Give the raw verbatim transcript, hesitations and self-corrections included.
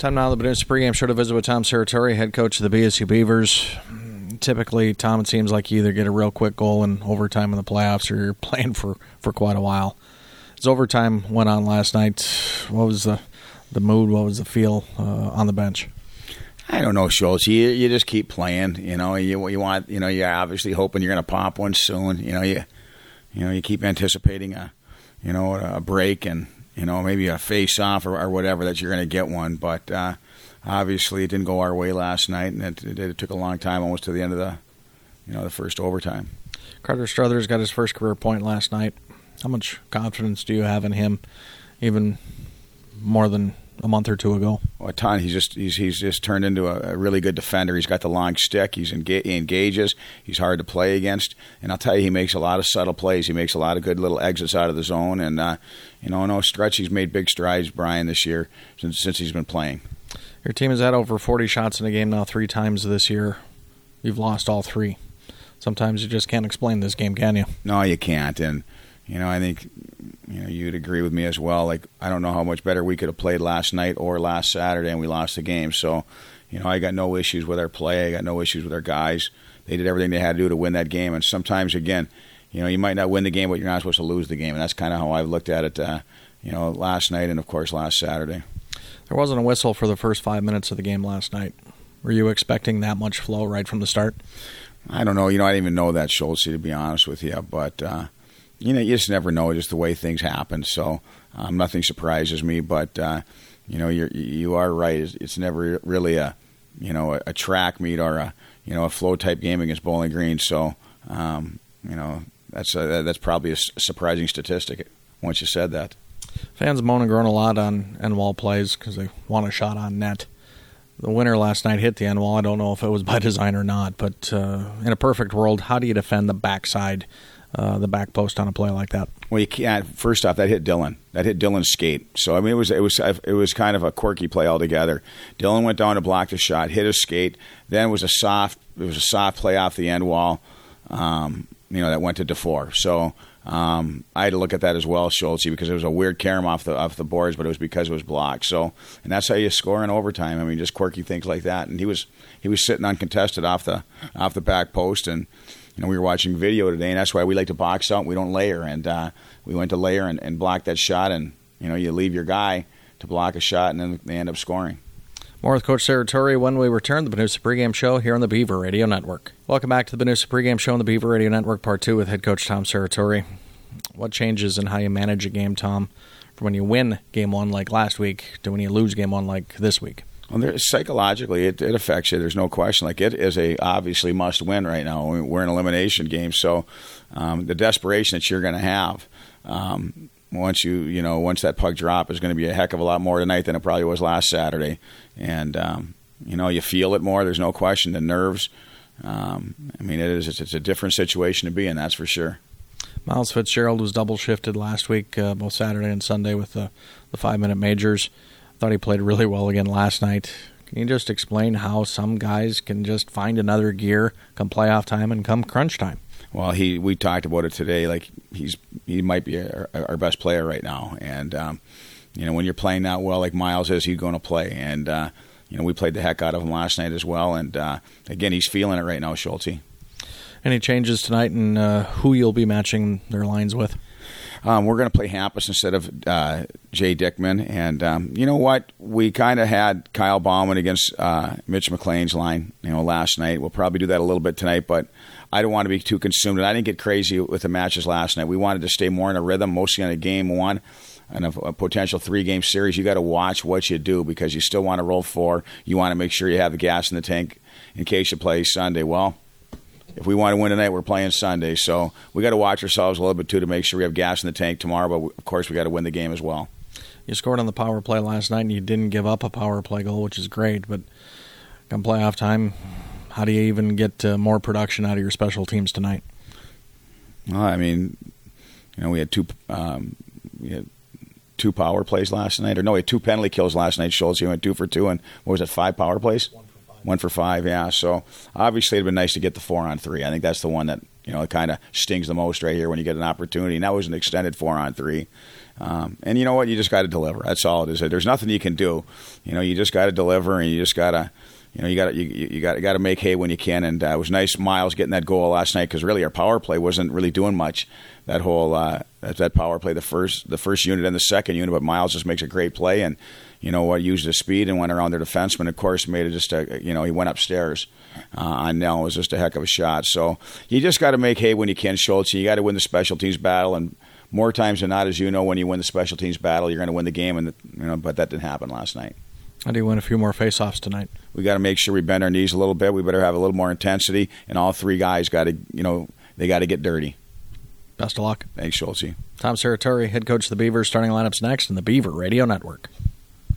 Time now, the Benoist pregame show to visit with Tom Serratore, head coach of the B S U Beavers. Typically, Tom, it seems like you either get a real quick goal in overtime in the playoffs or you're playing for, for quite a while. As overtime went on last night, what was the, the mood, what was the feel uh, on the bench? I don't know, Schultz. You you just keep playing. You know, you you want you know you're obviously hoping you're going to pop one soon. You know, you you know you keep anticipating a you know a break and you know maybe a face off or, or whatever that you're going to get one. But uh, obviously, it didn't go our way last night, and it, it, it took a long time, almost to the end of the you know the first overtime. Carter Struthers got his first career point last night. How much confidence do you have in him, even more than a month or two ago? Well, a ton. He's just he's he's just turned into a, a really good defender. He's got the long stick. He's enga- he engages. He's hard to play against. And I'll tell you, he makes a lot of subtle plays. He makes a lot of good little exits out of the zone. And uh, you know, no stretch, he's made big strides, Brian, this year since since he's been playing. Your team has had over forty shots in a game now three times this year. You've lost all three. Sometimes you just can't explain this game, can you? No, you can't. And you know, I think you know you'd agree with me as well. Like, I don't know how much better we could have played last night or last Saturday, and we lost the game. So, you know, I got no issues with our play. I got no issues with our guys. They did everything they had to do to win that game. And sometimes, again, you know, you might not win the game, but you're not supposed to lose the game. And that's kind of how I've looked at it, uh, you know, last night and, of course, last Saturday. There wasn't a whistle for the first five minutes of the game last night. Were you expecting that much flow right from the start? I don't know. You know, I didn't even know that, Schultz, to be honest with you. But, uh, you know, you just never know just the way things happen. So um, nothing surprises me. But, uh, you know, you're, you are right. It's, it's never really a, you know, a, a track meet or a, you know, a flow-type game against Bowling Green. So, um, you know, that's a, that's probably a surprising statistic once you said that. Fans moan and groan a lot on end wall plays because they want a shot on net. The winner last night hit the end wall. I don't know if it was by design or not, but uh, in a perfect world, how do you defend the backside, uh, the back post on a play like that? Well, you can't. First off, that hit Dylan. That hit Dylan's skate. So I mean, it was it was it was kind of a quirky play altogether. Dylan went down to block the shot, hit his skate. Then it was a soft. It was a soft play off the end wall. Um, you know, that went to DeFore. So. Um, I had to look at that as well, Schultz, because it was a weird carom off the off the boards, but it was because it was blocked. So, and that's how you score in overtime. I mean, just quirky things like that. And he was he was sitting uncontested off the off the back post, and you know we were watching video today, and that's why we like to box out. And we don't layer, and uh, we went to layer and, and block that shot, and you know you leave your guy to block a shot, and then they end up scoring. More with Coach Serratore when we return. The Benoist Pregame Show here on the Beaver Radio Network. Welcome back to the Benoist Pregame Show on the Beaver Radio Network, Part two with head coach Tom Serratore. What changes in how you manage a game, Tom, from when you win game one like last week to when you lose game one like this week? Well, there, psychologically, it, it affects you. There's no question. Like, it is a obviously must win right now. We're in an elimination game, so um, the desperation that you're going to have. Um, Once you, you know, once that puck drop is going to be a heck of a lot more tonight than it probably was last Saturday. And, um, you know, you feel it more. There's no question. The nerves. Um, I mean, it is, it's, it's a different situation to be in, that's for sure. Miles Fitzgerald was double shifted last week, uh, both Saturday and Sunday with the, the five-minute majors. Thought he played really well again last night. Can you just explain how some guys can just find another gear come playoff time and come crunch time? Well, he we talked about it today. Like he's he might be our, our best player right now, and um, you know when you're playing that well, like Miles is, he's going to play. And uh, you know we played the heck out of him last night as well. And uh, again, he's feeling it right now, Schultz. Any changes tonight in uh, who you'll be matching their lines with? Um, we're going to play Hampus instead of uh, Jay Dickman. And um, you know what? We kind of had Kyle Bauman against uh, Mitch McLean's line, you know, last night. We'll probably do that a little bit tonight, but I don't want to be too consumed. And I didn't get crazy with the matches last night. We wanted to stay more in a rhythm, mostly on a game one and a, a potential three-game series. You got to watch what you do because you still want to roll four. You want to make sure you have the gas in the tank in case you play Sunday. Well, if we want to win tonight, we're playing Sunday. So we got to watch ourselves a little bit, too, to make sure we have gas in the tank tomorrow. But, we, of course, we got to win the game as well. You scored on the power play last night, and you didn't give up a power play goal, which is great. But come playoff time, how do you even get uh, more production out of your special teams tonight? Well, I mean, you know, we had two um, we had two power plays last night. Or no, we had two penalty kills last night. Schultz, you went two for two. And what was it, five power plays? One for five, yeah. So obviously it'd been nice to get the four on three. I think that's the one that you know it kind of stings the most right here when you get an opportunity. And that was an extended four on three. Um, and you know what? You just got to deliver. That's all it is. There's nothing you can do. You know, you just got to deliver, and you just got to, you know, you got to you, you got got to make hay when you can. And uh, it was nice, Miles getting that goal last night, because really our power play wasn't really doing much. That whole uh, that, that power play, the first the first unit and the second unit, but Miles just makes a great play, and you know what, used his speed and went around their defenseman. Of course, made it just a, you know, he went upstairs uh, on Nell. It was just a heck of a shot. So you just got to make hay when you can, Schultz. You got to win the special teams battle, and more times than not, as you know, when you win the special teams battle, you're going to win the game. And the, you know, but that didn't happen last night. How do you win a few more faceoffs tonight? We got to make sure we bend our knees a little bit. We better have a little more intensity, and all three guys got to, you know, they got to get dirty. Best of luck. Thanks, Schultz. Tom Serratore, head coach of the Beavers. Starting lineups next on the Beaver Radio Network.